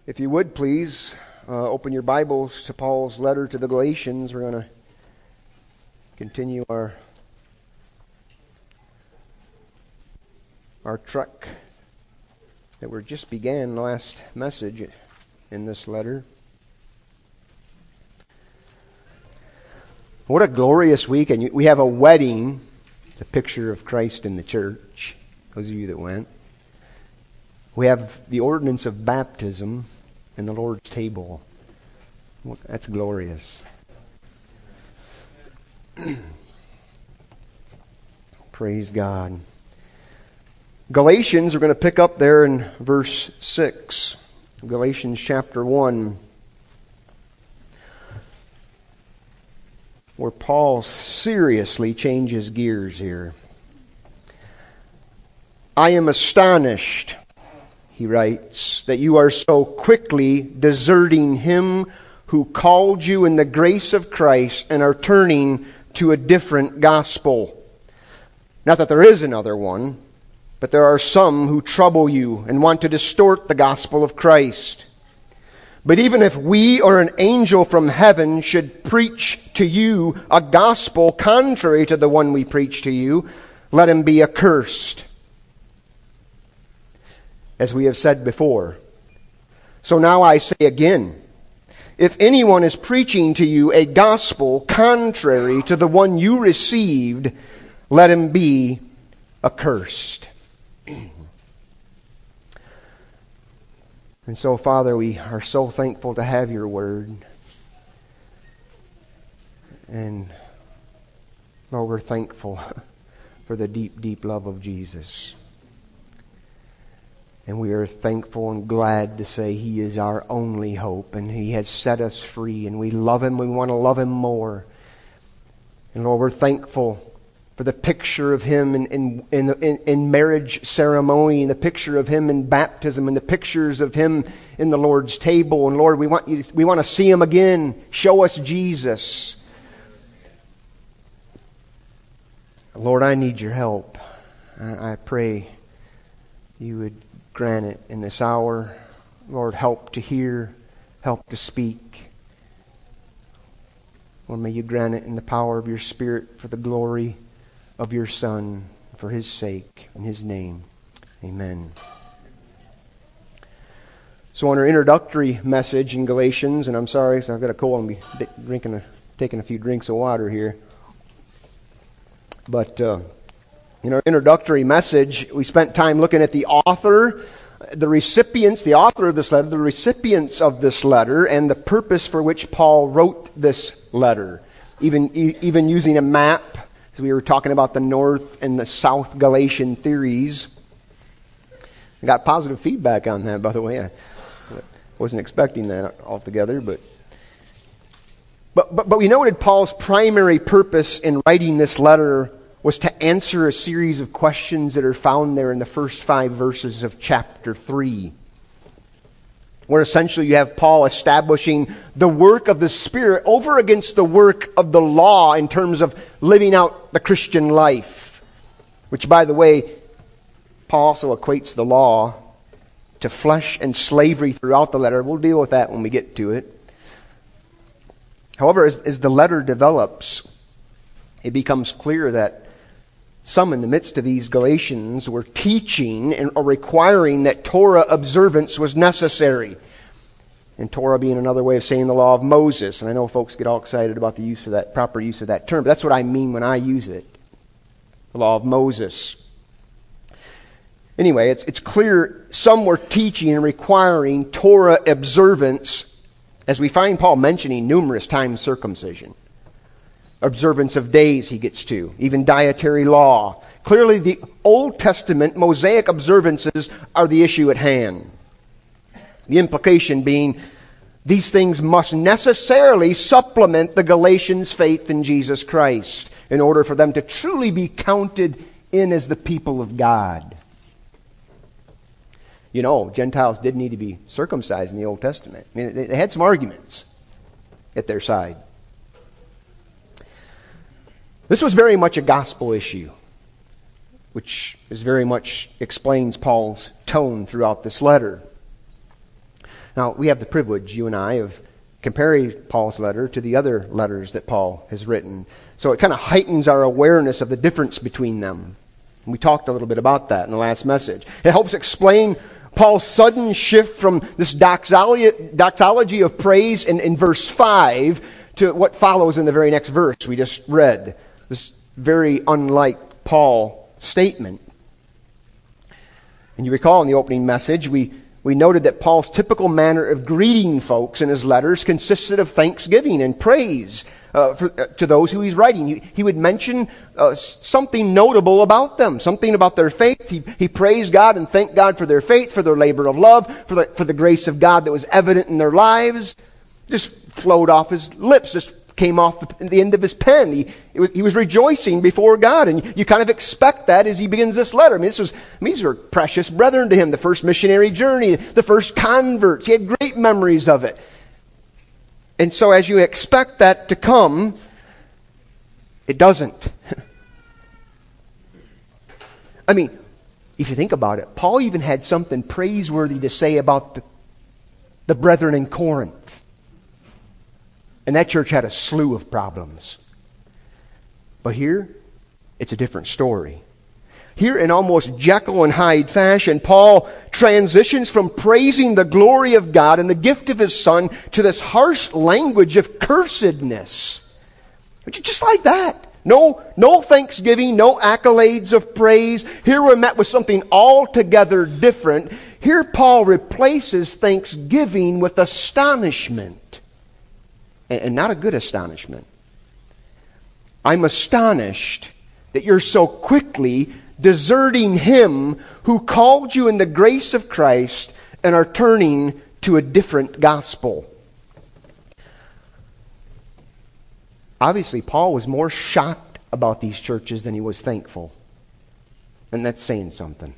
If you would please open your Bibles to Paul's letter to the Galatians. We're going to continue our trek that we just began last message in this letter. What a glorious week. And we have a wedding. It's a picture of Christ in the church, those of you that went. We have the ordinance of baptism in the Lord's table. That's glorious. Praise God. Galatians, we're going to pick up there in verse 6. Galatians chapter 1. Where Paul seriously changes gears here. I am astonished, he writes, that you are so quickly deserting him who called you in the grace of Christ and are turning to a different gospel. Not that there is another one, but there are some who trouble you and want to distort the gospel of Christ. But even if we or an angel from heaven should preach to you a gospel contrary to the one we preach to you, let him be accursed. As we have said before. So now I say again, if anyone is preaching to you a gospel contrary to the one you received, let him be accursed. And so, Father, we are so thankful to have your word. And, Lord, we're thankful for the deep, deep love of Jesus. And we are thankful and glad to say He is our only hope. And He has set us free. And we love Him. We want to love Him more. And Lord, we're thankful for the picture of Him in marriage ceremony. And the picture of Him in baptism. And the pictures of Him in the Lord's table. And Lord, we want to see Him again. Show us Jesus. Lord, I need your help. I pray you would grant it in this hour. Lord, help to hear, help to speak. Lord, may you grant it in the power of your Spirit for the glory of your Son, for His sake, in His name. Amen. So on our introductory message in Galatians, and I'm sorry, so I've got a cold and be taking a few drinks of water here. But in our introductory message, we spent time looking at the author, the recipients, the author of this letter, the recipients of this letter, and the purpose for which Paul wrote this letter. Even using a map, as we were talking about the North and the South Galatian theories. I got positive feedback on that, by the way. I wasn't expecting that altogether, but we noted Paul's primary purpose in writing this letter was to answer a series of questions that are found there in the first 5 verses of chapter 3. Where essentially you have Paul establishing the work of the Spirit over against the work of the law in terms of living out the Christian life. Which, by the way, Paul also equates the law to flesh and slavery throughout the letter. We'll deal with that when we get to it. However, as the letter develops, it becomes clear that some in the midst of these Galatians were teaching or requiring that Torah observance was necessary. And Torah being another way of saying the law of Moses. And I know folks get all excited about the use of that, proper use of that term, but that's what I mean when I use it. The law of Moses. Anyway, it's clear some were teaching and requiring Torah observance, as we find Paul mentioning numerous times circumcision. Observance of days he gets to, even dietary law. Clearly the Old Testament Mosaic observances are the issue at hand. The implication being these things must necessarily supplement the Galatians' faith in Jesus Christ in order for them to truly be counted in as the people of God. You know, Gentiles did need to be circumcised in the Old Testament. I mean, they had some arguments at their side. This was very much a gospel issue, which is very much explains Paul's tone throughout this letter. Now, we have the privilege, you and I, of comparing Paul's letter to the other letters that Paul has written. So it kind of heightens our awareness of the difference between them. And we talked a little bit about that in the last message. It helps explain Paul's sudden shift from this doxology of praise in verse 5 to what follows in the very next verse we just read. This very unlike Paul statement. And you recall in the opening message, we noted that Paul's typical manner of greeting folks in his letters consisted of thanksgiving and praise to those who he's writing. He would mention something notable about them, something about their faith. He praised God and thanked God for their faith, for their labor of love, for the grace of God that was evident in their lives. Just flowed off his lips, just came off the end of his pen. He was rejoicing before God, and you kind of expect that as he begins this letter. I mean, these were precious brethren to him, the first missionary journey, the first converts. He had great memories of it. And so as you expect that to come, it doesn't. I mean, if you think about it, Paul even had something praiseworthy to say about the brethren in Corinth. And that church had a slew of problems. But here, it's a different story. Here, in almost Jekyll and Hyde fashion, Paul transitions from praising the glory of God and the gift of His Son to this harsh language of cursedness. Just like that. No thanksgiving, no accolades of praise. Here we're met with something altogether different. Here Paul replaces thanksgiving with astonishment. And not a good astonishment. I'm astonished that you're so quickly deserting Him who called you in the grace of Christ and are turning to a different gospel. Obviously, Paul was more shocked about these churches than he was thankful. And that's saying something.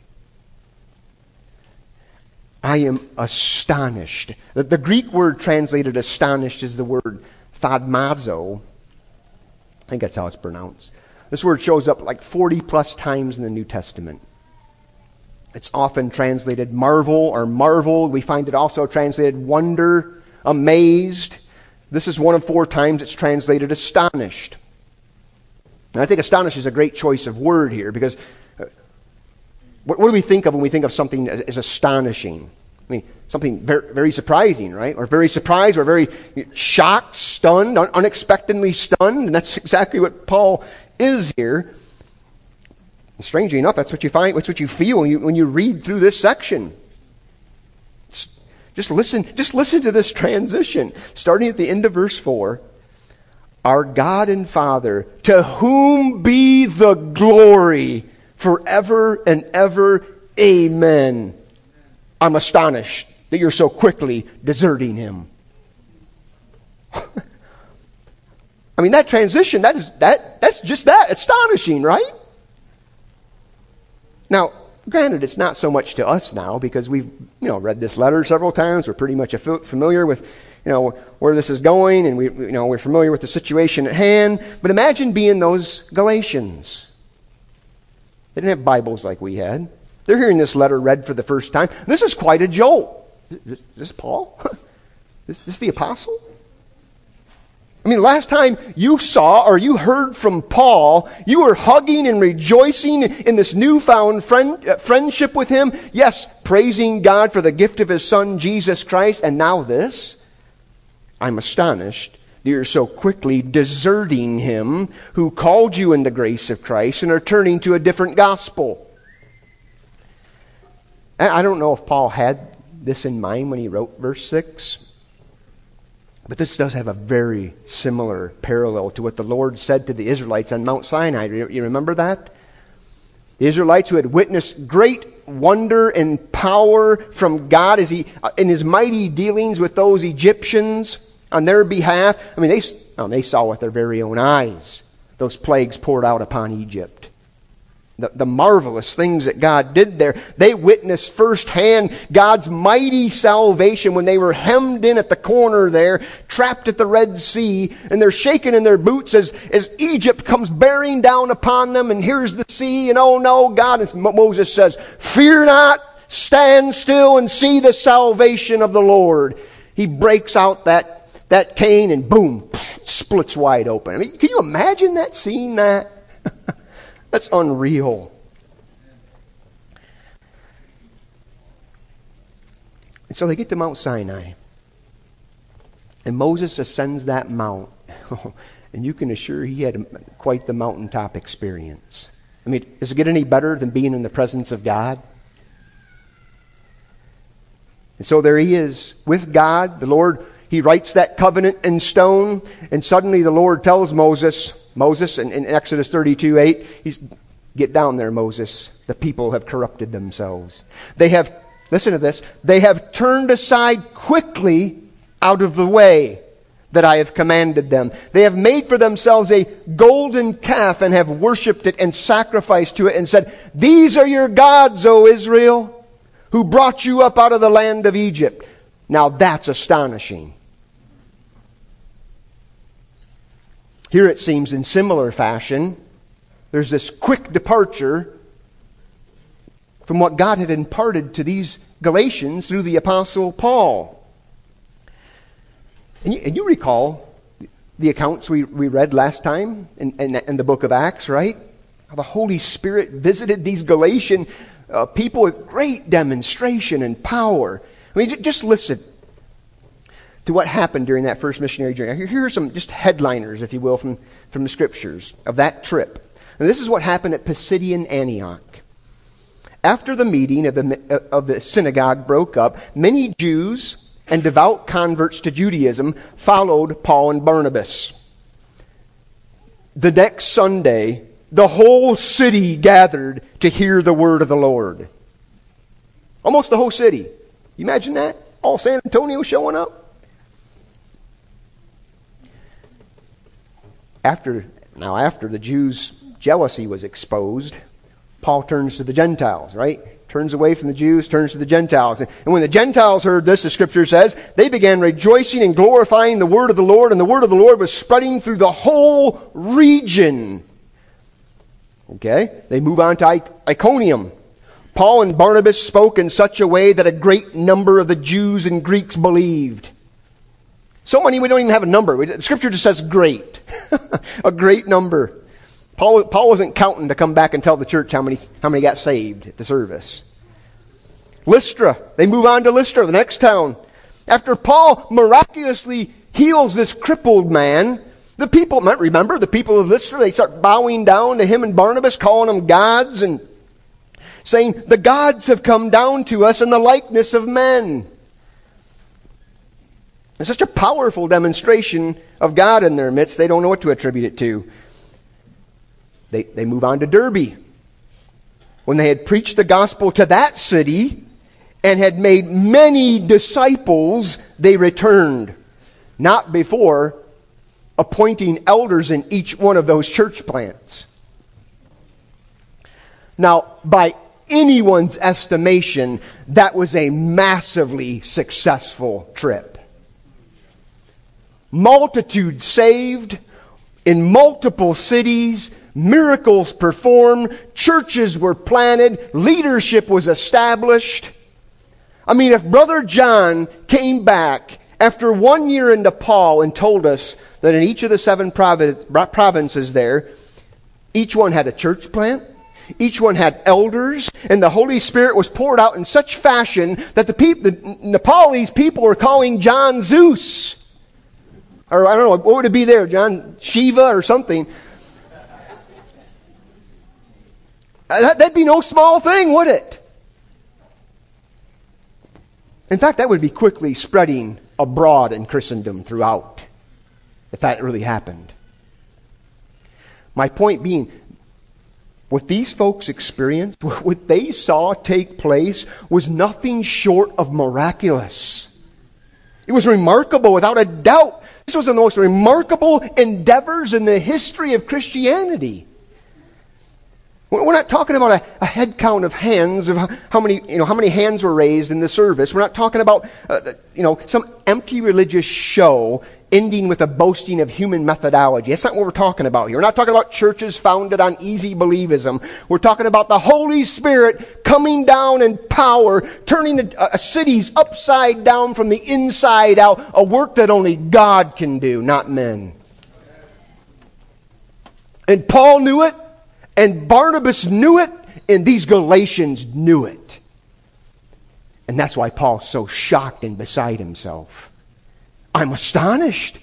I am astonished. The Greek word translated astonished is the word thadmazo. I think that's how it's pronounced. This word shows up like 40 plus times in the New Testament. It's often translated marvel or marveled. We find it also translated wonder, amazed. This is one of 4 times it's translated astonished. And I think astonished is a great choice of word here because what do we think of when we think of something as astonishing? I mean, something very, very surprising, right? Or very surprised, or very shocked, stunned, unexpectedly stunned. And that's exactly what Paul is here. And strangely enough, that's what you find, that's what you feel when you read through this section. Just listen to this transition. Starting at the end of verse 4. Our God and Father, to whom be the glory forever and ever. Amen. I'm astonished that you're so quickly deserting Him. I mean, that transition, that's just that. Astonishing, right? Now, granted, it's not so much to us now because we've, read this letter several times. We're pretty much familiar with, where this is going, and we're familiar with the situation at hand. But imagine being those Galatians. They didn't have Bibles like we had. They're hearing this letter read for the first time. This is quite a jolt. Is this Paul? Is this the apostle? I mean, last time you saw or you heard from Paul, you were hugging and rejoicing in this newfound friendship with him. Yes, praising God for the gift of His Son, Jesus Christ. And now this? I'm astonished that you're so quickly deserting Him who called you in the grace of Christ and are turning to a different gospel. I don't know if Paul had this in mind when he wrote verse 6. But this does have a very similar parallel to what the Lord said to the Israelites on Mount Sinai. You remember that? The Israelites who had witnessed great wonder and power from God as He, in His mighty dealings with those Egyptians on their behalf. I mean, they saw with their very own eyes those plagues poured out upon Egypt. The marvelous things that God did there. They witnessed firsthand God's mighty salvation when they were hemmed in at the corner there, trapped at the Red Sea, and they're shaking in their boots as Egypt comes bearing down upon them, and here's the sea, and oh no, God, as Moses says, fear not, stand still and see the salvation of the Lord. He breaks out that cane and boom, splits wide open. I mean, can you imagine that, seeing that? That's unreal. And so they get to Mount Sinai. And Moses ascends that mount. And you can assure he had quite the mountaintop experience. I mean, does it get any better than being in the presence of God? And so there he is with God. The Lord, he writes that covenant in stone. And suddenly the Lord tells Moses in Exodus 32:8, get down there, Moses. The people have corrupted themselves. Listen to this, they have turned aside quickly out of the way that I have commanded them. They have made for themselves a golden calf and have worshipped it and sacrificed to it and said, these are your gods, O Israel, who brought you up out of the land of Egypt. Now that's astonishing. Here it seems in similar fashion, there's this quick departure from what God had imparted to these Galatians through the Apostle Paul. And you recall the accounts we read last time in the book of Acts, right? How the Holy Spirit visited these Galatian people with great demonstration and power. I mean, just listen to what happened during that first missionary journey. Here are some just headliners, if you will, from the Scriptures of that trip. And this is what happened at Pisidian Antioch. After the meeting of the synagogue broke up, many Jews and devout converts to Judaism followed Paul and Barnabas. The next Sunday, the whole city gathered to hear the word of the Lord. Almost the whole city. You imagine that? All San Antonio showing up? After the Jews' jealousy was exposed, Paul turns to the Gentiles, right? Turns away from the Jews, turns to the Gentiles. And when the Gentiles heard this, the Scripture says, they began rejoicing and glorifying the word of the Lord, and the word of the Lord was spreading through the whole region. Okay? They move on to Iconium. Paul and Barnabas spoke in such a way that a great number of the Jews and Greeks believed. So many we don't even have a number. The Scripture just says great. A great number. Paul wasn't counting to come back and tell the church how many got saved at the service. Lystra. They move on to Lystra, the next town. After Paul miraculously heals this crippled man, the people of Lystra, they start bowing down to him and Barnabas, calling them gods and saying, the gods have come down to us in the likeness of men. It's such a powerful demonstration of God in their midst, they don't know what to attribute it to. They move on to Derbe. When they had preached the gospel to that city and had made many disciples, they returned. Not before appointing elders in each one of those church plants. Now, by anyone's estimation, that was a massively successful trip. Multitudes saved in multiple cities, miracles performed, churches were planted, leadership was established. I mean, if Brother John came back after 1 year into Paul and told us that in each of the 7 provinces there, each one had a church plant, each one had elders, and the Holy Spirit was poured out in such fashion that the Nepalese people were calling John Zeus. Or I don't know, what would it be there, John? Shiva or something. That'd be no small thing, would it? In fact, that would be quickly spreading abroad in Christendom throughout, if that really happened. My point being, what these folks experienced, what they saw take place, was nothing short of miraculous. It was remarkable, without a doubt. This was one of the most remarkable endeavors in the history of Christianity. We're not talking about a head count of hands, of how many hands were raised in the service. We're not talking about some empty religious show. ending with a boasting of human methodology. That's not what we're talking about here. We're not talking about churches founded on easy believism. We're talking about the Holy Spirit coming down in power, turning cities upside down from the inside out, a work that only God can do, not men. And Paul knew it, and Barnabas knew it, and these Galatians knew it. And that's why Paul's so shocked and beside himself. I'm astonished.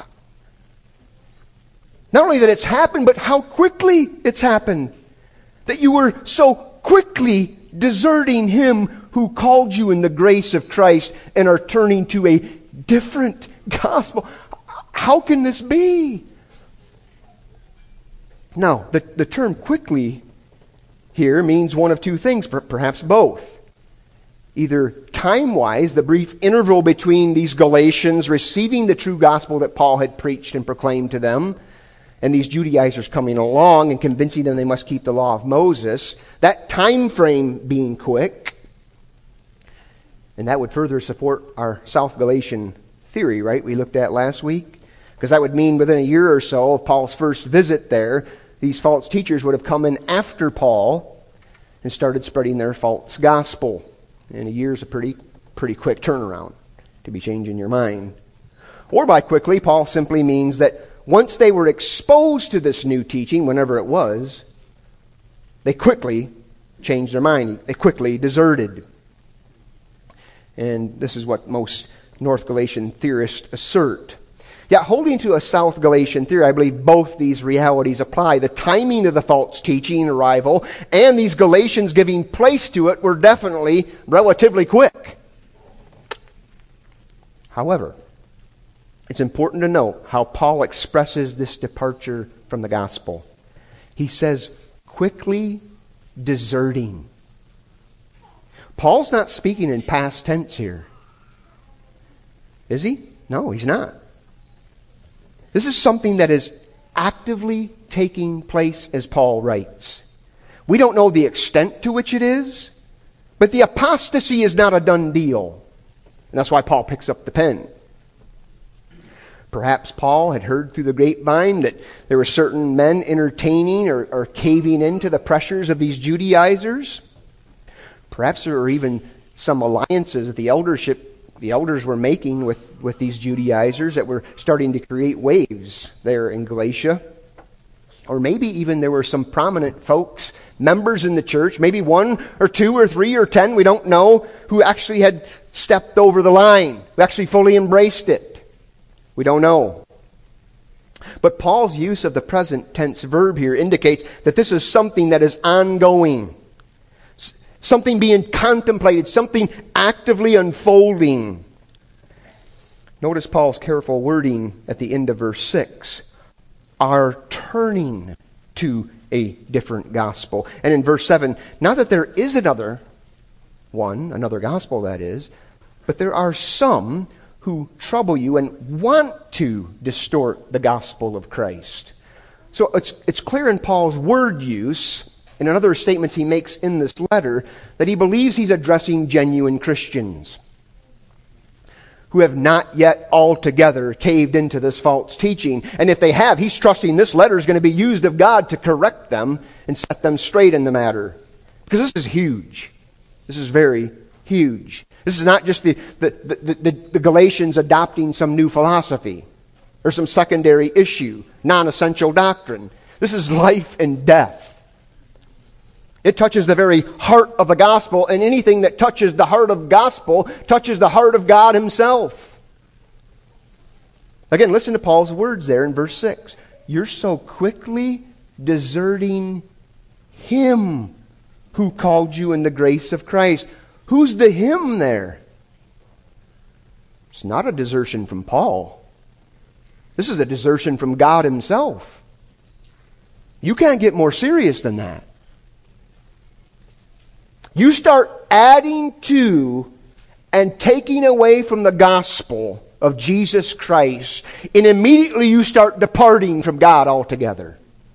Not only that it's happened, but how quickly it's happened. That you were so quickly deserting Him who called you in the grace of Christ and are turning to a different gospel. How can this be? Now, the term quickly here means one of two things, perhaps both. Either time-wise, the brief interval between these Galatians receiving the true gospel that Paul had preached and proclaimed to them, and these Judaizers coming along and convincing them they must keep the law of Moses, that time frame being quick, and that would further support our South Galatian theory, right, we looked at last week? Because that would mean within a year or so of Paul's first visit there, these false teachers would have come in after Paul and started spreading their false gospel. And a year's a pretty quick turnaround to be changing your mind. Or by quickly, Paul simply means that once they were exposed to this new teaching, whenever it was, they quickly changed their mind. They quickly deserted. And this is what most North Galatian theorists assert. Yet holding to a South Galatian theory, I believe both these realities apply. The timing of the false teaching arrival and these Galatians giving place to it were definitely relatively quick. However, it's important to note how Paul expresses this departure from the gospel. He says, quickly deserting. Paul's not speaking in past tense here. Is he? No, he's not. This is something that is actively taking place as Paul writes. We don't know the extent to which it is, but the apostasy is not a done deal. And that's why Paul picks up the pen. Perhaps Paul had heard through the grapevine that there were certain men entertaining or caving into the pressures of these Judaizers. Perhaps there were even some alliances that the elders were making with these Judaizers that were starting to create waves there in Galatia. Or maybe even there were some prominent folks, members in the church, maybe 1 or 2 or 3 or 10, we don't know, who actually had stepped over the line, who actually fully embraced it. We don't know. But Paul's use of the present tense verb here indicates that this is something that is ongoing. Something being contemplated, something actively unfolding. Notice Paul's careful wording at the end of verse 6. Are turning to a different gospel. And in verse 7, not that there is another gospel that is, but there are some who trouble you and want to distort the gospel of Christ. So it's clear in Paul's word use, and in other statements he makes in this letter, that he believes he's addressing genuine Christians who have not yet altogether caved into this false teaching. And if they have, he's trusting this letter is going to be used of God to correct them and set them straight in the matter. Because this is huge. This is very huge. This is not just the Galatians adopting some new philosophy or some secondary issue, non-essential doctrine. This is life and death. It touches the very heart of the gospel, and anything that touches the heart of the gospel touches the heart of God Himself. Again, listen to Paul's words there in verse 6. You're so quickly deserting Him who called you in the grace of Christ. Who's the Him there? It's not a desertion from Paul. This is a desertion from God Himself. You can't get more serious than that. You start adding to and taking away from the gospel of Jesus Christ, and immediately you start departing from God altogether.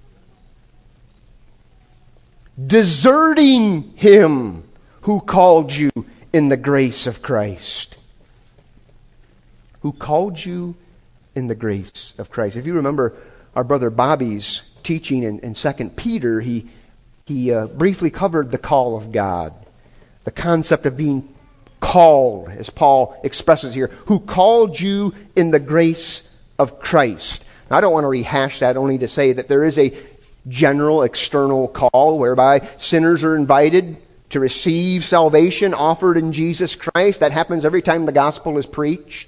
Deserting Him who called you in the grace of Christ. Who called you in the grace of Christ. If you remember our brother Bobby's teaching in 2 Peter, he briefly covered the call of God, the concept of being called, as Paul expresses here, who called you in the grace of Christ. Now, I don't want to rehash that, only to say that there is a general external call whereby sinners are invited to receive salvation offered in Jesus Christ. That happens every time the gospel is preached.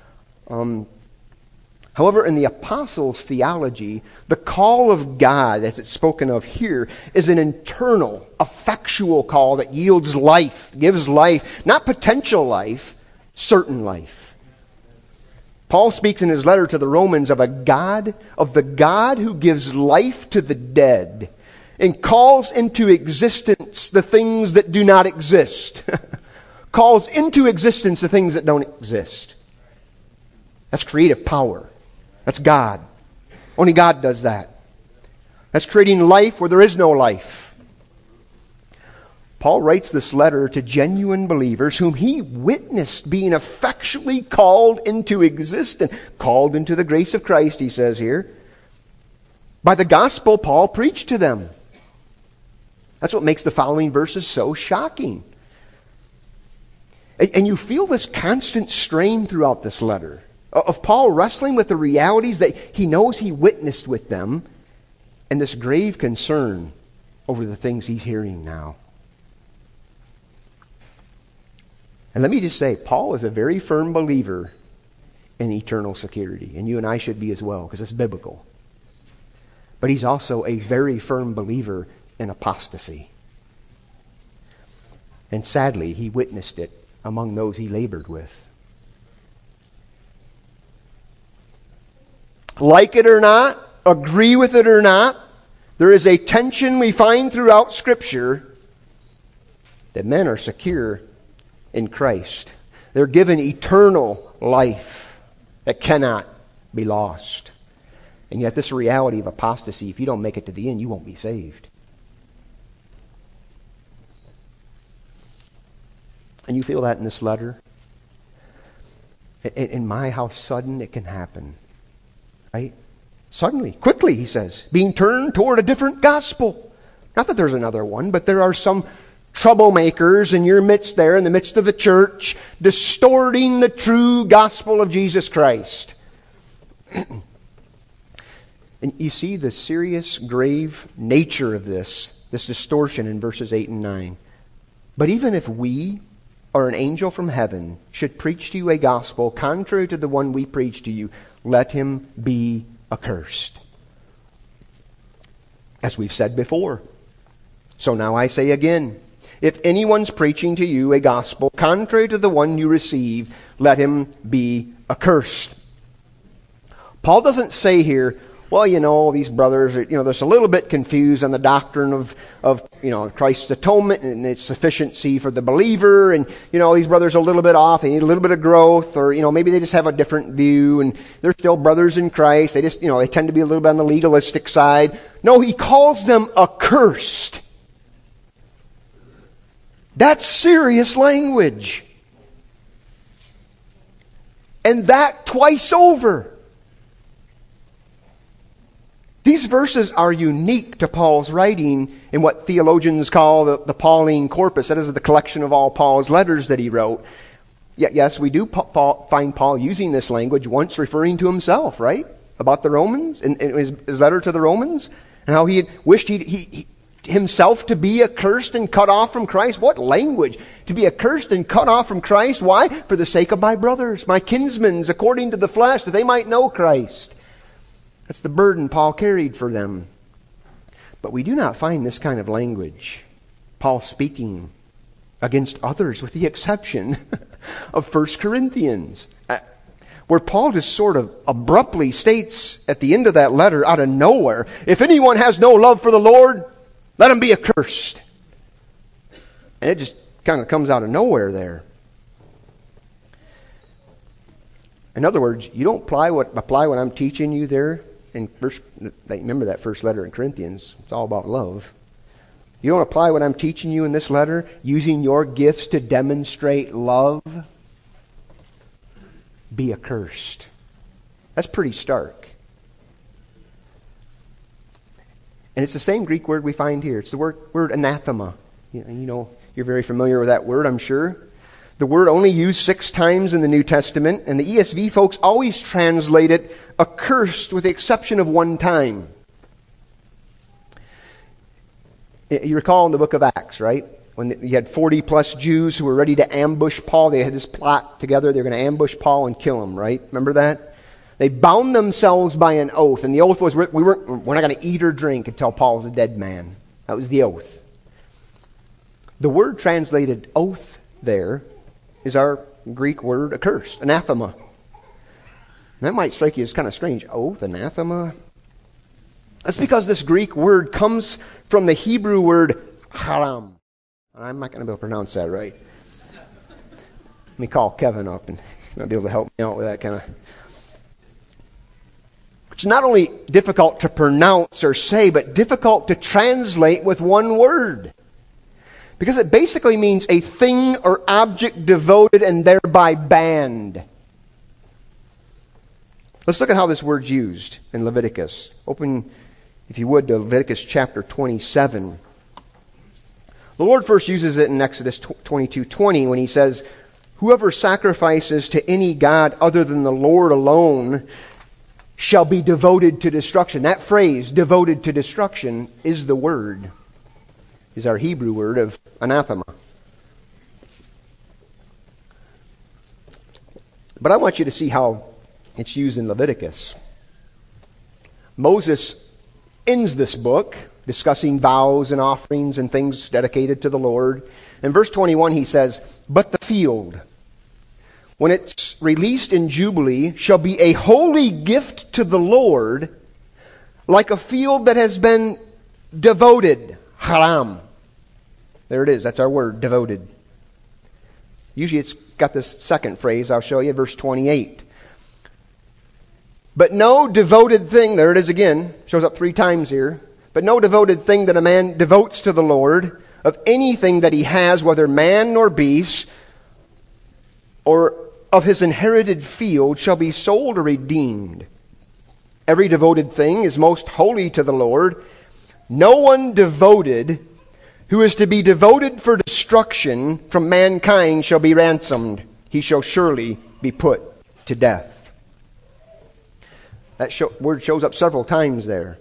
However, in the apostles' theology, the call of God, as it's spoken of here, is an internal, effectual call that yields life, gives life, not potential life, certain life. Paul speaks in his letter to the Romans of the God who gives life to the dead and calls into existence the things that do not exist. Calls into existence the things that don't exist. That's creative power. That's God. Only God does that. That's creating life where there is no life. Paul writes this letter to genuine believers whom he witnessed being effectually called into existence. Called into the grace of Christ, he says here. By the gospel Paul preached to them. That's what makes the following verses so shocking. And you feel this constant strain throughout this letter of Paul wrestling with the realities that he knows he witnessed with them and this grave concern over the things he's hearing now. And let me just say, Paul is a very firm believer in eternal security, and you and I should be as well, because it's biblical. But he's also a very firm believer in apostasy. And sadly, he witnessed it among those he labored with. Like it or not, agree with it or not, there is a tension we find throughout Scripture that men are secure in Christ. They're given eternal life that cannot be lost. And yet this reality of apostasy, if you don't make it to the end, you won't be saved. And you feel that in this letter? In my, how sudden it can happen. Right? Suddenly, quickly, he says, being turned toward a different gospel. Not that there's another one, but there are some troublemakers in your midst there, in the midst of the church, distorting the true gospel of Jesus Christ. And you see the serious, grave nature of this distortion in verses 8 and 9. But even if we or an angel from heaven should preach to you a gospel contrary to the one we preach to you, let him be accursed. As we've said before. So now I say again, if anyone's preaching to you a gospel contrary to the one you received, let him be accursed. Paul doesn't say here, well, these brothers are, they're a little bit confused on the doctrine of Christ's atonement and its sufficiency for the believer. And, these brothers are a little bit off. They need a little bit of growth, or, maybe they just have a different view and they're still brothers in Christ. They just, they tend to be a little bit on the legalistic side. No, he calls them accursed. That's serious language. And that twice over. These verses are unique to Paul's writing in what theologians call the Pauline corpus. That is the collection of all Paul's letters that he wrote. Yes, we do find Paul using this language, once referring to himself, right? About the Romans, in his letter to the Romans, and how he had wished he himself to be accursed and cut off from Christ. What language? To be accursed and cut off from Christ. Why? For the sake of my brothers, my kinsmen, according to the flesh, that they might know Christ. That's the burden Paul carried for them. But we do not find this kind of language, Paul speaking against others, with the exception of 1 Corinthians, where Paul just sort of abruptly states at the end of that letter, out of nowhere, if anyone has no love for the Lord, let him be accursed. And it just kind of comes out of nowhere there. In other words, you don't apply what I'm teaching you there. Remember that first letter in Corinthians. It's all about love. You don't apply what I'm teaching you in this letter using your gifts to demonstrate love. Be accursed. That's pretty stark. And it's the same Greek word we find here. It's the word anathema. You know, you're very familiar with that word, I'm sure. The word only used 6 times in the New Testament, and the ESV folks always translate it accursed with the exception of 1 time. You recall in the book of Acts, right? When you had 40 plus Jews who were ready to ambush Paul. They had this plot together. They were going to ambush Paul and kill him, right? Remember that? They bound themselves by an oath, and the oath was, we're not going to eat or drink until Paul's a dead man. That was the oath. The word translated oath there is our Greek word accursed, anathema. That might strike you as kind of strange. Oath, anathema? That's because this Greek word comes from the Hebrew word haram. I'm not going to be able to pronounce that right. Let me call Kevin up and he'll be able to help me out with that kind of. It's not only difficult to pronounce or say, but difficult to translate with one word. Because it basically means a thing or object devoted and thereby banned. Let's look at how this word's used in Leviticus. Open, if you would, to Leviticus chapter 27. The Lord first uses it in Exodus 22:20 when he says, "Whoever sacrifices to any god other than the Lord alone shall be devoted to destruction." That phrase, devoted to destruction, is the word, is our Hebrew word of anathema. But I want you to see how it's used in Leviticus. Moses ends this book discussing vows and offerings and things dedicated to the Lord. In verse 21 he says, "But the field, when it's released in Jubilee, shall be a holy gift to the Lord, like a field that has been devoted." Haram. There it is. That's our word, devoted. Usually it's got this second phrase. I'll show you, verse 28. "But no devoted thing," there it is again, shows up 3 times here. "But no devoted thing that a man devotes to the Lord, of anything that he has, whether man nor beast, or of his inherited field, shall be sold or redeemed. Every devoted thing is most holy to the Lord. No one devoted who is to be devoted for destruction from mankind shall be ransomed. He shall surely be put to death." That word shows up several times there.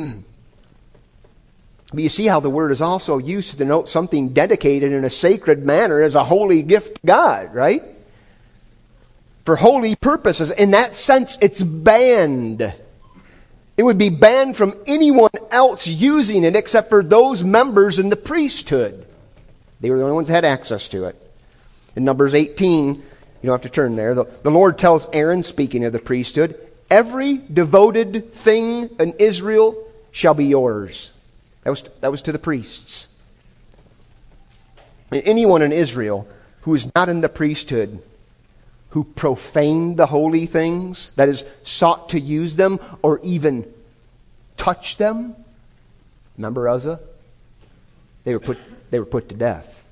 But you see how the word is also used to denote something dedicated in a sacred manner as a holy gift to God, right? For holy purposes. In that sense, it's banned. It would be banned from anyone else using it except for those members in the priesthood. They were the only ones that had access to it. In Numbers 18, you don't have to turn there, the Lord tells Aaron, speaking of the priesthood, "Every devoted thing in Israel shall be yours." That was to the priests. Anyone in Israel who is not in the priesthood, who profaned the holy things, that is, sought to use them or even touch them, remember Uzzah? They were put to death.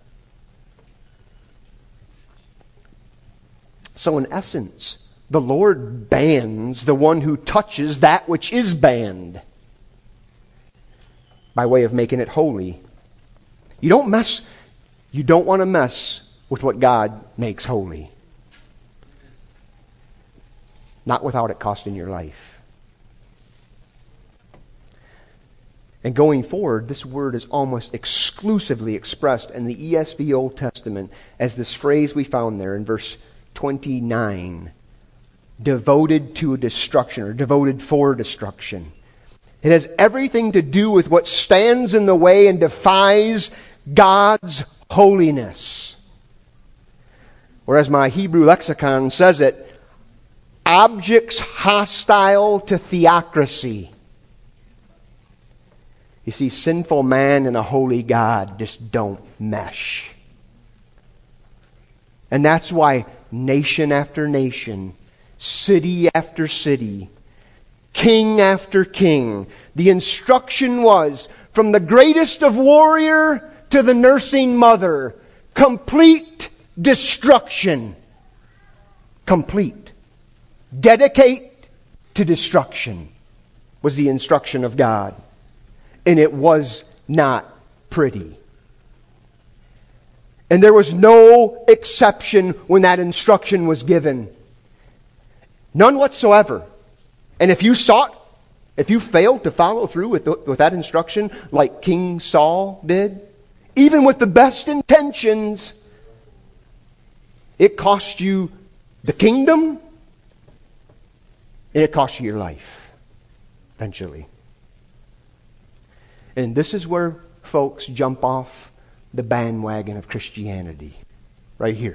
So in essence, the Lord bans the one who touches that which is banned, by way of making it holy. You don't want to mess with what God makes holy. Not without it costing your life. And going forward, this word is almost exclusively expressed in the ESV Old Testament as this phrase we found there in verse 29. Devoted to destruction, or devoted for destruction. It has everything to do with what stands in the way and defies God's holiness. Or as my Hebrew lexicon says it, objects hostile to theocracy. You see, sinful man and a holy God just don't mesh. And that's why nation after nation, city after city, king after king, the instruction was, from the greatest of warrior to the nursing mother, complete destruction. Complete. Dedicate to destruction was the instruction of God. And it was not pretty. And there was no exception when that instruction was given. None whatsoever. And if you failed to follow through with that instruction like King Saul did, even with the best intentions, it cost you the kingdom and it cost you your life eventually. And this is where folks jump off the bandwagon of Christianity. Right here.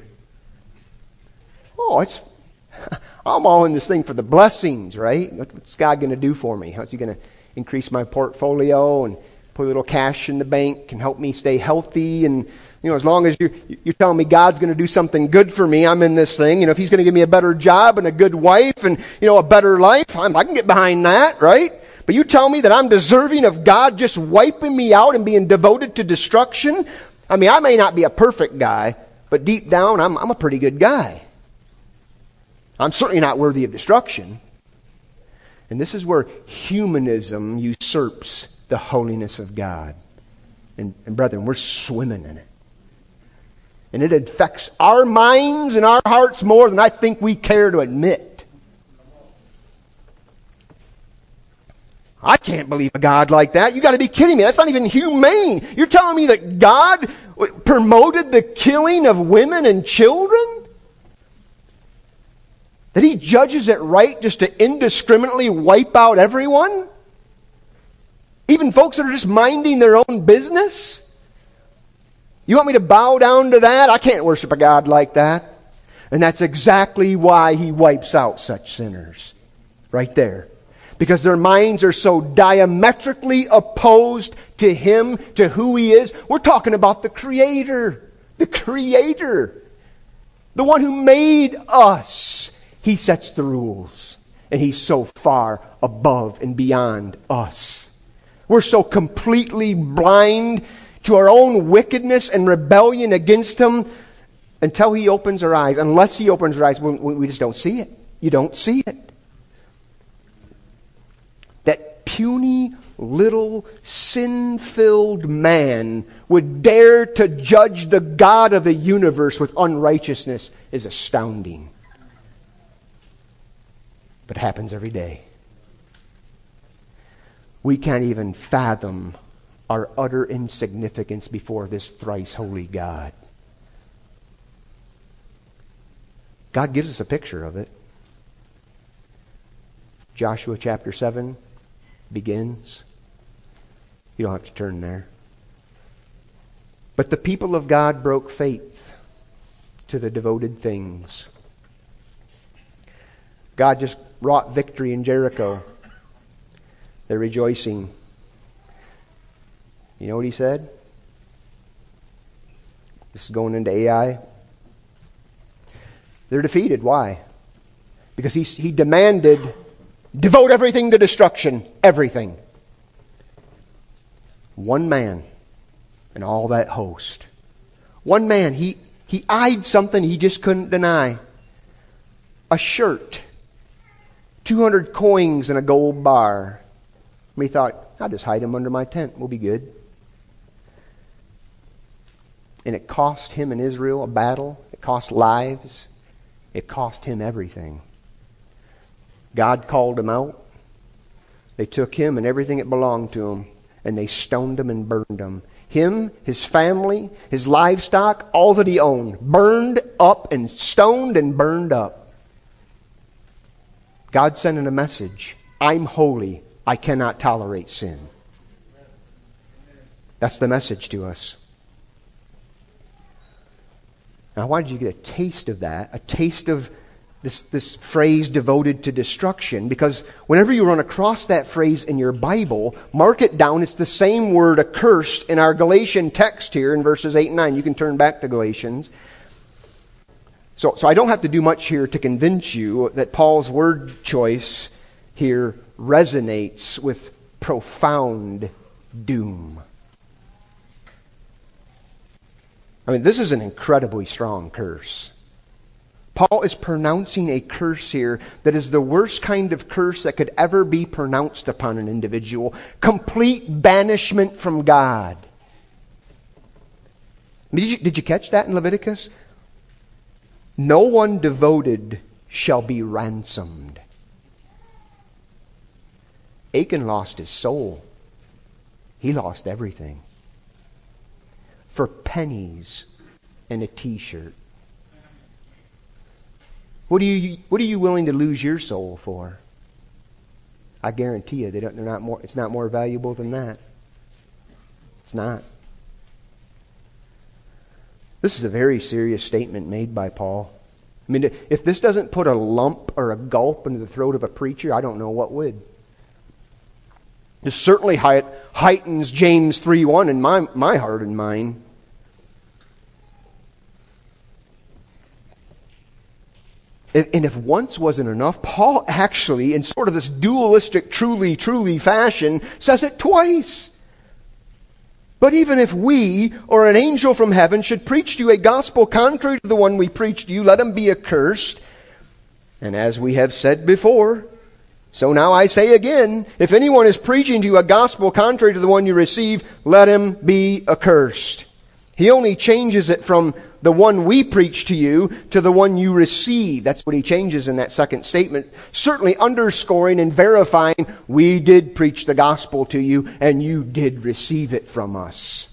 I'm all in this thing for the blessings, right? What's God going to do for me? How's He going to increase my portfolio and put a little cash in the bank and help me stay healthy? And, as long as you're telling me God's going to do something good for me, I'm in this thing. If He's going to give me a better job and a good wife and, a better life, I can get behind that, right? But you tell me that I'm deserving of God just wiping me out and being devoted to destruction? I may not be a perfect guy, but deep down, I'm a pretty good guy. I'm certainly not worthy of destruction. And this is where humanism usurps the holiness of God. And brethren, we're swimming in it. And it infects our minds and our hearts more than I think we care to admit. I can't believe a God like that. You got to be kidding me. That's not even humane. You're telling me that God promoted the killing of women and children? That He judges it right just to indiscriminately wipe out everyone? Even folks that are just minding their own business? You want me to bow down to that? I can't worship a God like that. And that's exactly why He wipes out such sinners. Right there. Because their minds are so diametrically opposed to Him, to who He is. We're talking about the Creator. The Creator. The one who made us. He sets the rules. And He's so far above and beyond us. We're so completely blind to our own wickedness and rebellion against Him until He opens our eyes. Unless He opens our eyes, we just don't see it. You don't see it. That puny little sin-filled man would dare to judge the God of the universe with unrighteousness is astounding. But it happens every day. We can't even fathom our utter insignificance before this thrice holy God. God gives us a picture of it. Joshua chapter 7 begins. You don't have to turn there. But the people of God broke faith to the devoted things. God just wrought victory in Jericho. They're rejoicing. You know what He said? This is going into AI. They're defeated. Why? Because He demanded, devote everything to destruction. Everything. One man and all that host. One man, he eyed something he just couldn't deny. A shirt. 200 coins and a gold bar. And he thought, I'll just hide them under my tent. We'll be good. And it cost him and Israel a battle. It cost lives. It cost him everything. God called him out. They took him and everything that belonged to him, and they stoned him and burned him. Him, his family, his livestock, all that he owned, burned up and stoned and burned up. God sent in a message. I'm holy. I cannot tolerate sin. That's the message to us. Now, why did you get a taste of that? A taste of this phrase, devoted to destruction? Because whenever you run across that phrase in your Bible, mark it down. It's the same word, accursed, in our Galatian text here in verses 8 and 9. You can turn back to Galatians. So I don't have to do much here to convince you that Paul's word choice here resonates with profound doom. I mean, this is an incredibly strong curse. Paul is pronouncing a curse here that is the worst kind of curse that could ever be pronounced upon an individual. Complete banishment from God. Did you catch that in Leviticus? No one devoted shall be ransomed. Achan lost his soul. He lost everything. For pennies and a t-shirt. What are you willing to lose your soul for? I guarantee you, it's not more valuable than that. It's not. This is a very serious statement made by Paul. I mean, if this doesn't put a lump or a gulp into the throat of a preacher, I don't know what would. This certainly heightens James 3:1 in my heart and mind. And if once wasn't enough, Paul actually, in sort of this dualistic, truly fashion, says it twice. But even if we, or an angel from heaven, should preach to you a gospel contrary to the one we preach to you, let him be accursed. And as we have said before, so now I say again, if anyone is preaching to you a gospel contrary to the one you receive, let him be accursed. He only changes it from the one we preach to you to the one you receive. That's what he changes in that second statement. Certainly underscoring and verifying we did preach the gospel to you and you did receive it from us.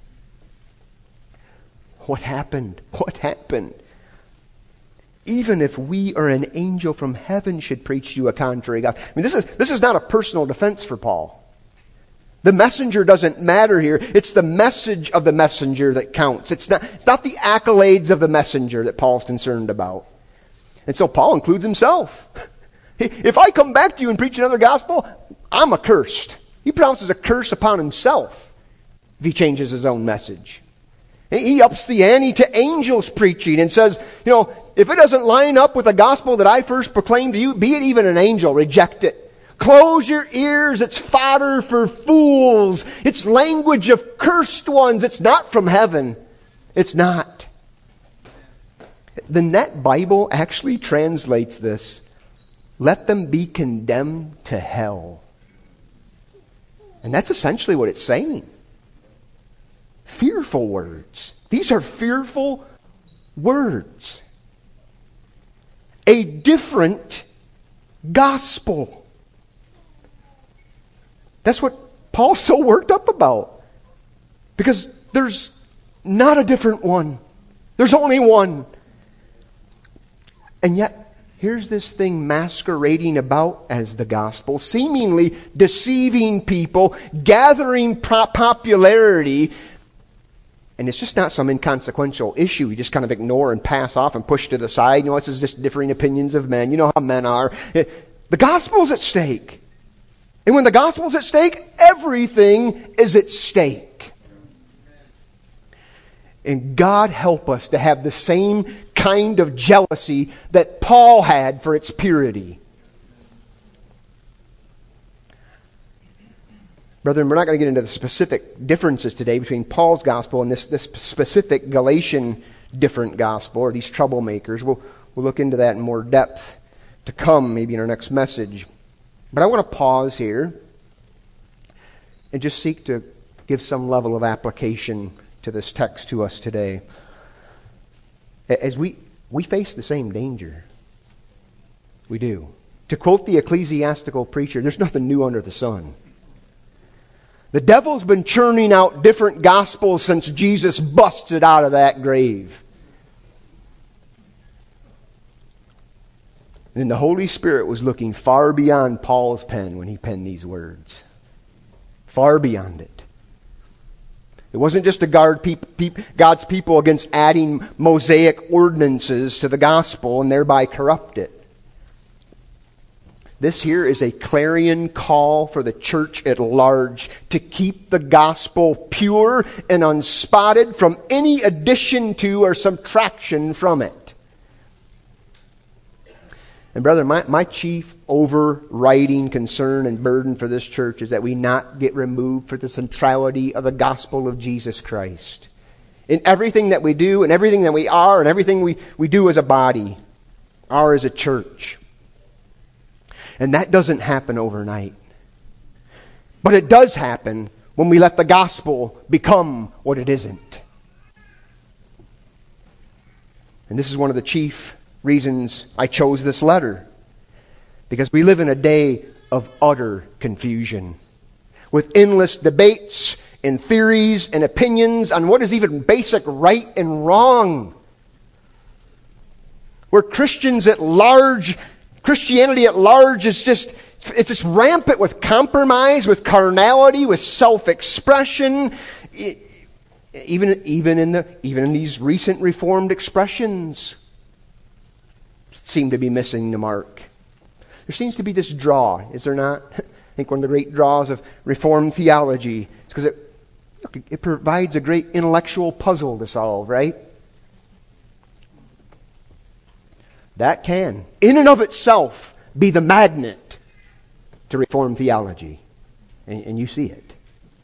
What happened? What happened? Even if we or an angel from heaven should preach to you a contrary gospel. I mean, this is not a personal defense for Paul. The messenger doesn't matter here. It's the message of the messenger that counts. It's not the accolades of the messenger that Paul's concerned about. And so Paul includes himself. If I come back to you and preach another gospel, I'm accursed. He pronounces a curse upon himself if he changes his own message. He ups the ante to angels preaching and says, if it doesn't line up with the gospel that I first proclaimed to you, be it even an angel, reject it. Close your ears. It's fodder for fools. It's language of cursed ones. It's not from heaven. It's not. The Net Bible actually translates this, let them be condemned to hell. And that's essentially what it's saying. Fearful words. These are fearful words. A different gospel. That's what Paul's so worked up about. Because there's not a different one. There's only one. And yet, here's this thing masquerading about as the gospel, seemingly deceiving people, gathering popularity. And it's just not some inconsequential issue we just kind of ignore and pass off and push to the side. This is just differing opinions of men. You know how men are. The gospel's at stake. And when the gospel's at stake, everything is at stake. And God help us to have the same kind of jealousy that Paul had for its purity. Brethren, we're not going to get into the specific differences today between Paul's gospel and this specific Galatian different gospel, or these troublemakers. We'll look into that in more depth to come, maybe in our next message. But I want to pause here and just seek to give some level of application to this text to us today. As we face the same danger. We do. To quote the ecclesiastical preacher, there's nothing new under the sun. The devil's been churning out different gospels since Jesus busted out of that grave. And the Holy Spirit was looking far beyond Paul's pen when he penned these words. Far beyond it. It wasn't just to guard God's people against adding Mosaic ordinances to the gospel and thereby corrupt it. This here is a clarion call for the church at large to keep the gospel pure and unspotted from any addition to or subtraction from it. And brother, my chief overriding concern and burden for this church is that we not get removed for the centrality of the gospel of Jesus Christ. In everything that we do, and everything that we are, and everything we do as a body. are as a church. And that doesn't happen overnight. But it does happen when we let the gospel become what it isn't. And this is one of the chief reasons I chose this letter. Because we live in a day of utter confusion, with endless debates and theories and opinions on what is even basic right and wrong. Where Christianity at large is just rampant with compromise, with carnality, with self-expression. Even in these recent Reformed expressions seem to be missing the mark. There seems to be this draw, is there not? I think one of the great draws of Reformed theology is because it provides a great intellectual puzzle to solve, right? That can, in and of itself, be the magnet to Reformed theology. And you see it.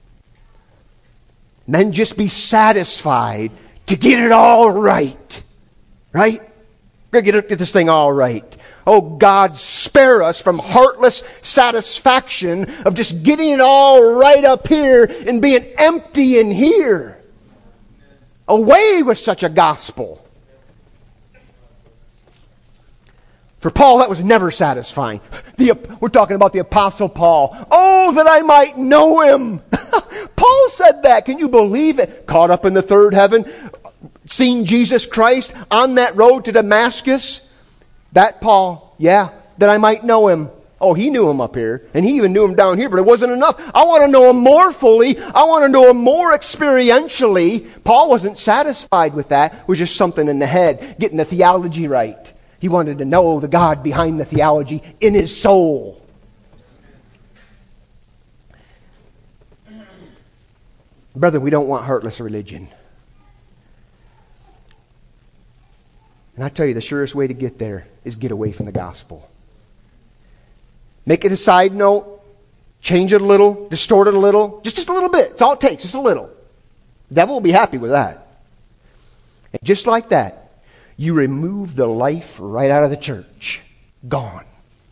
Men just be satisfied to get it all right. Right? We're going to get this thing all right. Oh, God, spare us from heartless satisfaction of just getting it all right up here and being empty in here. Away with such a gospel. For Paul, that was never satisfying. We're talking about the Apostle Paul. Oh, that I might know him. Paul said that. Can you believe it? Caught up in the third heaven, seen Jesus Christ on that road to Damascus. That Paul, yeah, that I might know him. Oh, he knew him up here, and he even knew him down here, but it wasn't enough. I want to know him more fully. I want to know him more experientially. Paul wasn't satisfied with that. It was just something in the head, getting the theology right. He wanted to know the God behind the theology in his soul. Brother, we don't want heartless religion. And I tell you, the surest way to get there is get away from the gospel. Make it a side note, change it a little, distort it a little, just a little bit. It's all it takes, just a little. The devil will be happy with that. And just like that, you remove the life right out of the church. Gone.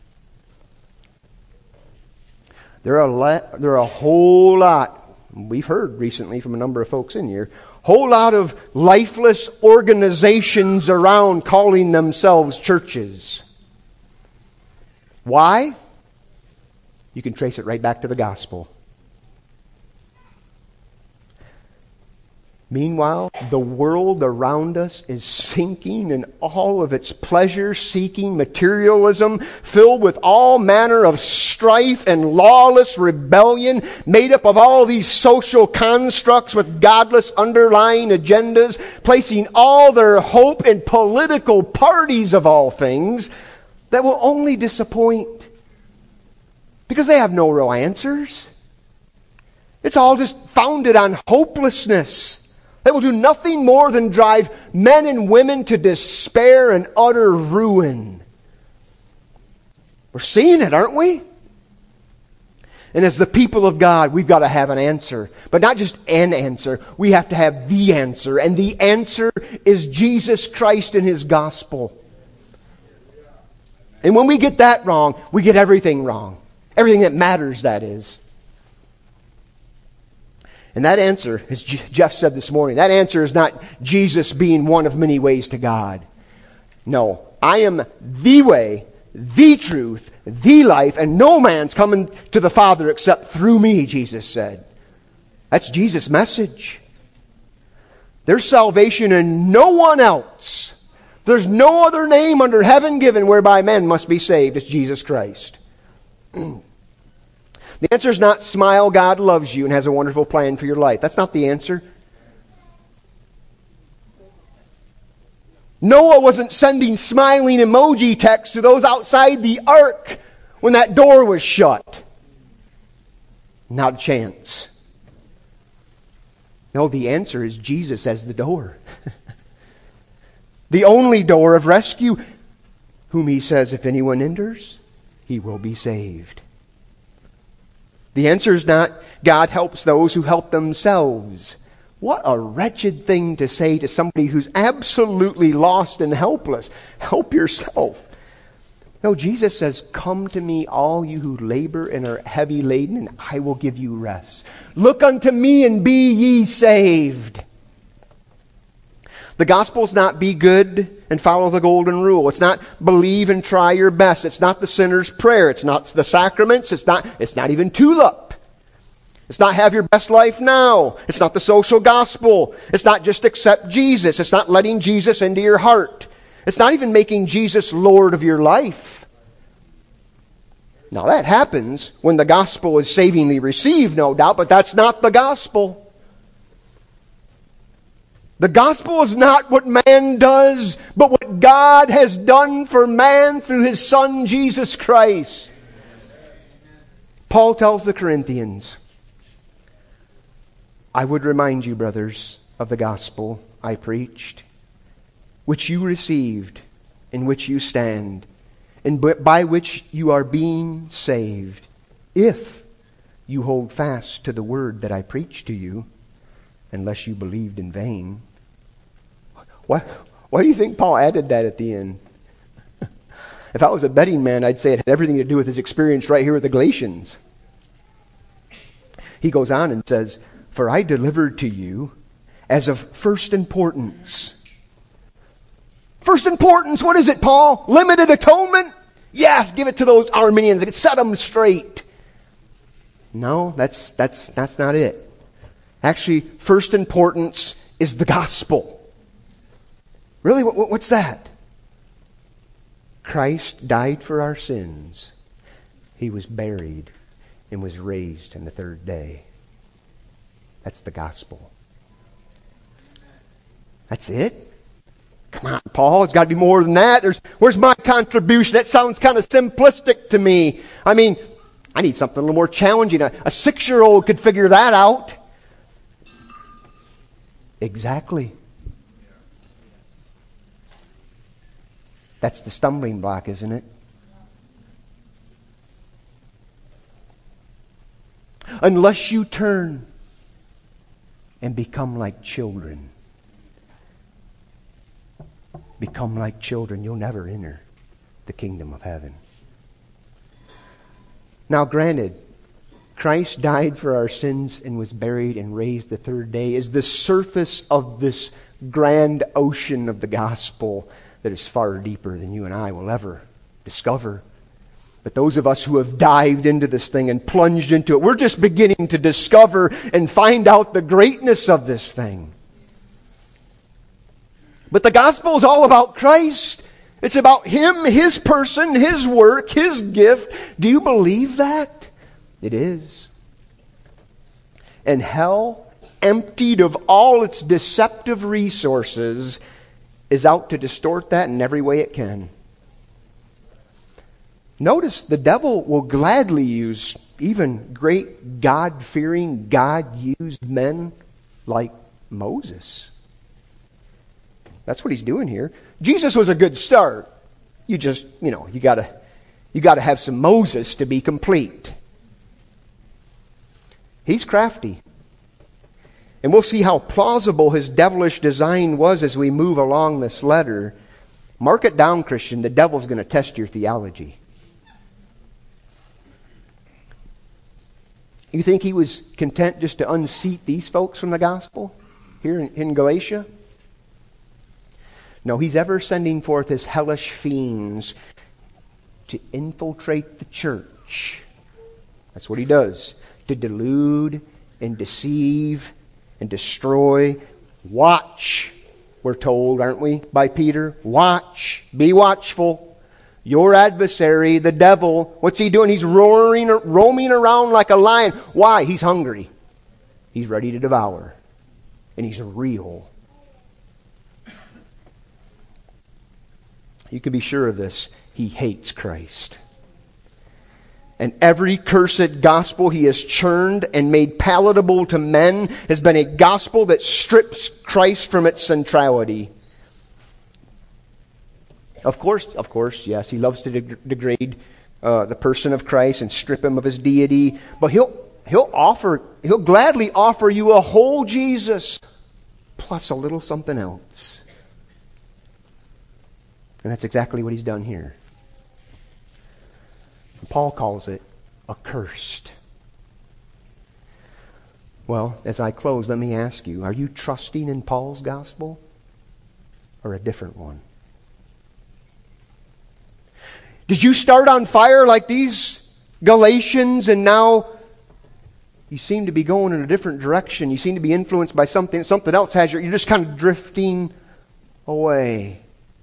There are a whole lot, we've heard recently from a number of folks in here, whole lot of lifeless organizations around calling themselves churches. Why? You can trace it right back to the gospel. Meanwhile, the world around us is sinking in all of its pleasure-seeking materialism, filled with all manner of strife and lawless rebellion, made up of all these social constructs with godless underlying agendas, placing all their hope in political parties of all things that will only disappoint. Because they have no real answers. It's all just founded on hopelessness. They will do nothing more than drive men and women to despair and utter ruin. We're seeing it, aren't we? And as the people of God, we've got to have an answer. But not just an answer. We have to have the answer. And the answer is Jesus Christ and His gospel. And when we get that wrong, we get everything wrong. Everything that matters, that is. And that answer, as Jeff said this morning, that answer is not Jesus being one of many ways to God. No, I am the way, the truth, the life, and no man's coming to the Father except through me, Jesus said. That's Jesus' message. There's salvation in no one else. There's no other name under heaven given whereby men must be saved. It's Jesus Christ. The answer is not smile, God loves you and has a wonderful plan for your life. That's not the answer. Noah wasn't sending smiling emoji texts to those outside the ark when that door was shut. Not a chance. No, the answer is Jesus as the door. The only door of rescue, whom He says, if anyone enters, he will be saved. The answer is not God helps those who help themselves. What a wretched thing to say to somebody who's absolutely lost and helpless. Help yourself. No, Jesus says, come to me, all you who labor and are heavy laden, and I will give you rest. Look unto me and be ye saved. The gospel is not be good and follow the golden rule. It's not believe and try your best. It's not the sinner's prayer. It's not the sacraments. It's not even tulip. It's not have your best life now. It's not the social gospel. It's not just accept Jesus. It's not letting Jesus into your heart. It's not even making Jesus Lord of your life. Now that happens when the gospel is savingly received, no doubt, but that's not the gospel. The gospel is not what man does, but what God has done for man through His Son, Jesus Christ. Paul tells the Corinthians, I would remind you, brothers, of the gospel I preached, which you received, in which you stand, and by which you are being saved, if you hold fast to the word that I preached to you, unless you believed in vain. Why do you think Paul added that at the end? If I was a betting man, I'd say it had everything to do with his experience right here with the Galatians. He goes on and says, for I delivered to you as of first importance. First importance, what is it, Paul? Limited atonement? Yes, give it to those Arminians. Set them straight. No, that's not it. Actually, first importance is the gospel. Really, what's that? Christ died for our sins. He was buried and was raised on the third day. That's the gospel. That's it? Come on, Paul, it's got to be more than that. Where's my contribution? That sounds kind of simplistic to me. I mean, I need something a little more challenging. A 6-year-old could figure that out. Exactly. That's the stumbling block, isn't it? Unless you turn and become like children. Become like children, you'll never enter the kingdom of heaven. Now, granted, Christ died for our sins and was buried and raised the third day is the surface of this grand ocean of the gospel that is far deeper than you and I will ever discover. But those of us who have dived into this thing and plunged into it, we're just beginning to discover and find out the greatness of this thing. But the gospel is all about Christ. It's about Him, His person, His work, His gift. Do you believe that? It is. And hell, emptied of all its deceptive resources, is out to distort that in every way it can. Notice the devil will gladly use even great God-fearing, God-used men like Moses. That's what he's doing here. Jesus was a good start. You just, you got to have some Moses to be complete. He's crafty. And we'll see how plausible his devilish design was as we move along this letter. Mark it down, Christian. The devil's going to test your theology. You think he was content just to unseat these folks from the gospel here in Galatia? No, he's ever sending forth his hellish fiends to infiltrate the church. That's what he does. To delude and deceive and destroy. Watch, we're told, aren't we, by Peter? Watch. Be watchful. Your adversary, the devil, what's he doing? He's roaming around like a lion. Why? He's hungry. He's ready to devour. And he's real. You can be sure of this. He hates Christ. And every cursed gospel he has churned and made palatable to men has been a gospel that strips Christ from its centrality. Of course, yes, he loves to degrade the person of Christ and strip him of his deity. But he'll He'll gladly offer you a whole Jesus plus a little something else. And that's exactly what He's done here. Paul calls it accursed. Well, as I close, let me ask you, are you trusting in Paul's gospel or a different one? Did you start on fire like these Galatians and now you seem to be going in a different direction? You seem to be influenced by something else has you. You're just kind of drifting away.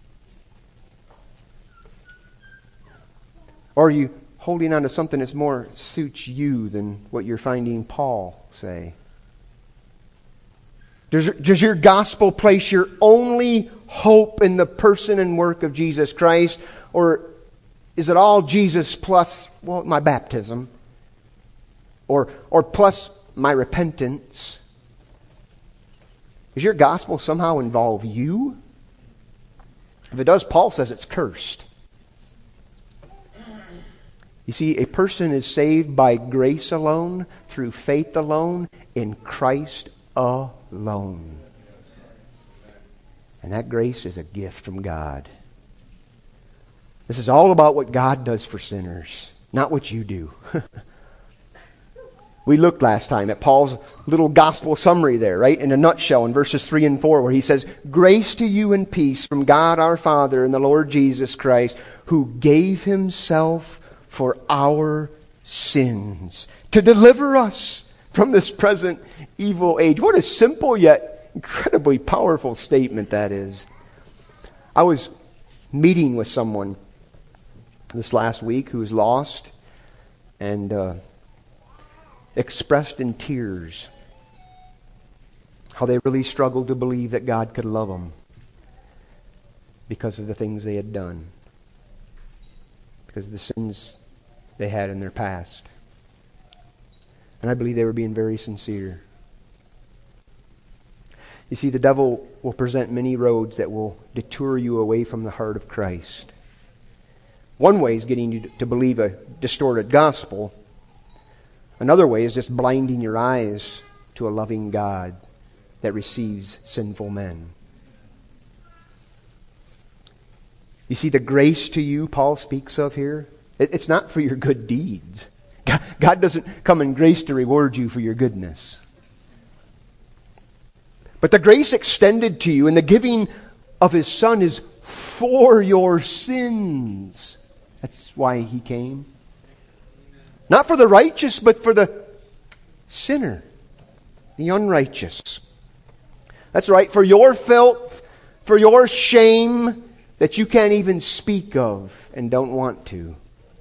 Or are you holding on to something that more suits you than what you're finding Paul say? Does your gospel place your only hope in the person and work of Jesus Christ? Or is it all Jesus plus, well, my baptism? Or plus my repentance? Does your gospel somehow involve you? If it does, Paul says it's cursed. You see, a person is saved by grace alone, through faith alone, in Christ alone. And that grace is a gift from God. This is all about what God does for sinners, not what you do. We looked last time at Paul's little gospel summary there, right? In a nutshell in verses 3 and 4 where he says, "Grace to you and peace from God our Father and the Lord Jesus Christ, who gave Himself for our sins to deliver us from this present evil age." What a simple yet incredibly powerful statement that is. I was meeting with someone this last week who was lost and expressed in tears how they really struggled to believe that God could love them because of the things they had done, because of the sins they had in their past. And I believe they were being very sincere. You see, the devil will present many roads that will detour you away from the heart of Christ. One way is getting you to believe a distorted gospel. Another way is just blinding your eyes to a loving God that receives sinful men. You see, the grace to you Paul speaks of here, it's not for your good deeds. God doesn't come in grace to reward you for your goodness. But the grace extended to you and the giving of His Son is for your sins. That's why He came. Not for the righteous, but for the sinner, the unrighteous. That's right, for your filth, for your shame that you can't even speak of and don't want to.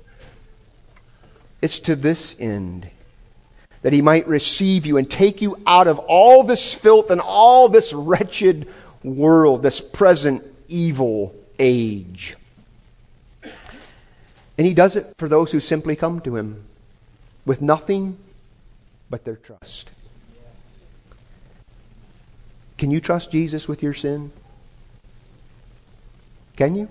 It's to this end, that He might receive you and take you out of all this filth and all this wretched world, this present evil age. And He does it for those who simply come to Him with nothing but their trust. Can you trust Jesus with your sin? Can you?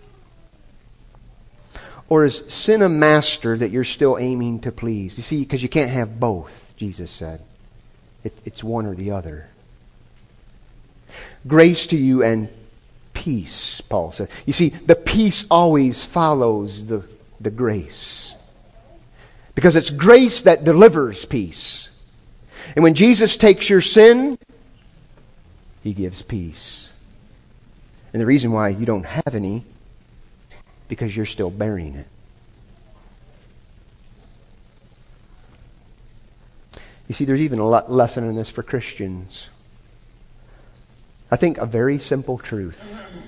Or is sin a master that you're still aiming to please? You see, because you can't have both, Jesus said. It's one or the other. Grace to you and peace, Paul said. You see, the peace always follows the grace. Because it's grace that delivers peace. And when Jesus takes your sin, He gives peace. And the reason why you don't have any, because you're still bearing it. You see, there's even a lesson in this for Christians. I think a very simple truth.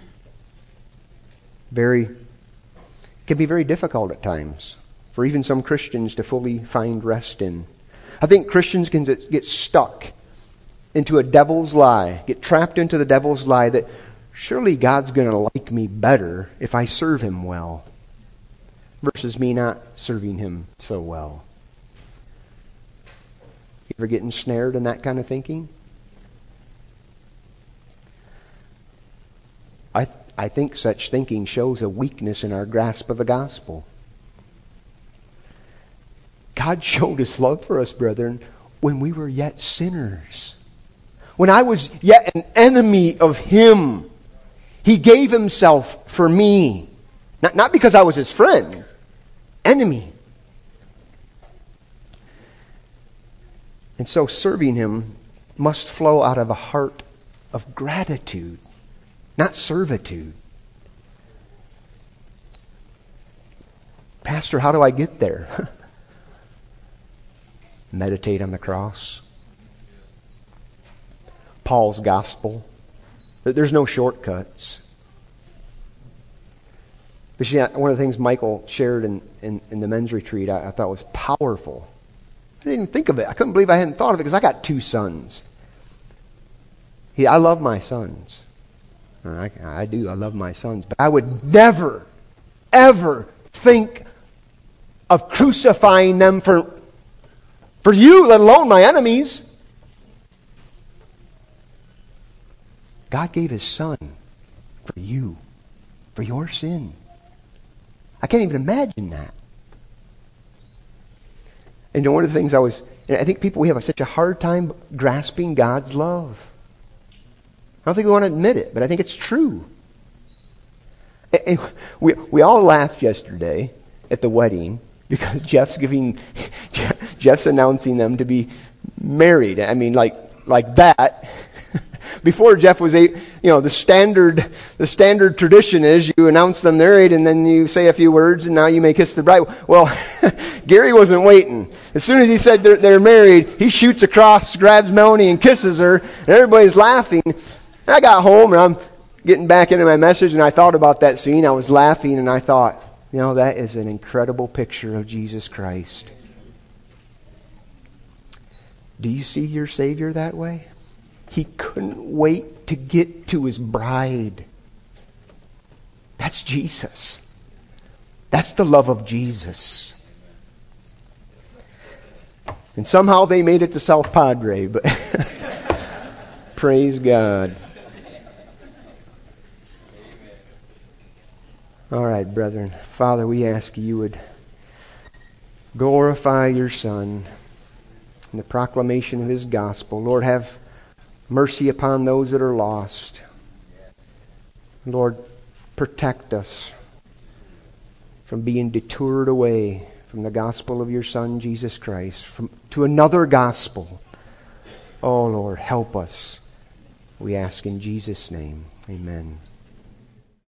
Can be very difficult at times for even some Christians to fully find rest in. I think Christians can get stuck into a devil's lie, get trapped into the devil's lie that surely God's going to like me better if I serve Him well, versus me not serving Him so well. You ever get ensnared in that kind of thinking? I think such thinking shows a weakness in our grasp of the gospel. God showed his love for us, brethren, when we were yet sinners. When I was yet an enemy of him, he gave himself for me. Not because I was his friend, enemy. And so serving him must flow out of a heart of gratitude, not servitude. Pastor, how do I get there? Meditate on the cross. Paul's gospel. There's no shortcuts. But see, one of the things Michael shared in the men's retreat I thought was powerful. I didn't even think of it. I couldn't believe I hadn't thought of it because I got 2 sons. I love my sons. I do. I love my sons. But I would never, ever think of crucifying them for you, let alone my enemies. God gave his son for you, for your sin. I can't even imagine that. And one of the things I think we have such a hard time grasping God's love. I don't think we want to admit it, but I think it's true. And we all laughed yesterday at the wedding because Jeff's announcing them to be married. I mean, like that. Before Jeff was the standard tradition is you announce them married and then you say a few words and now you may kiss the bride. Well, Gary wasn't waiting. As soon as he said they're married, he shoots across, grabs Melanie and kisses her, and everybody's laughing. And I got home and I'm getting back into my message and I thought about that scene. I was laughing and I thought, that is an incredible picture of Jesus Christ. Do you see your Savior that way? He couldn't wait to get to his bride. That's Jesus. That's the love of Jesus. And somehow they made it to South Padre, but praise God. All right, brethren. Father, we ask you would glorify your Son in the proclamation of his gospel. Lord, have mercy upon those that are lost. Lord, protect us from being detoured away from the gospel of your Son, Jesus Christ, to another gospel. Oh, Lord, help us. We ask in Jesus' name. Amen.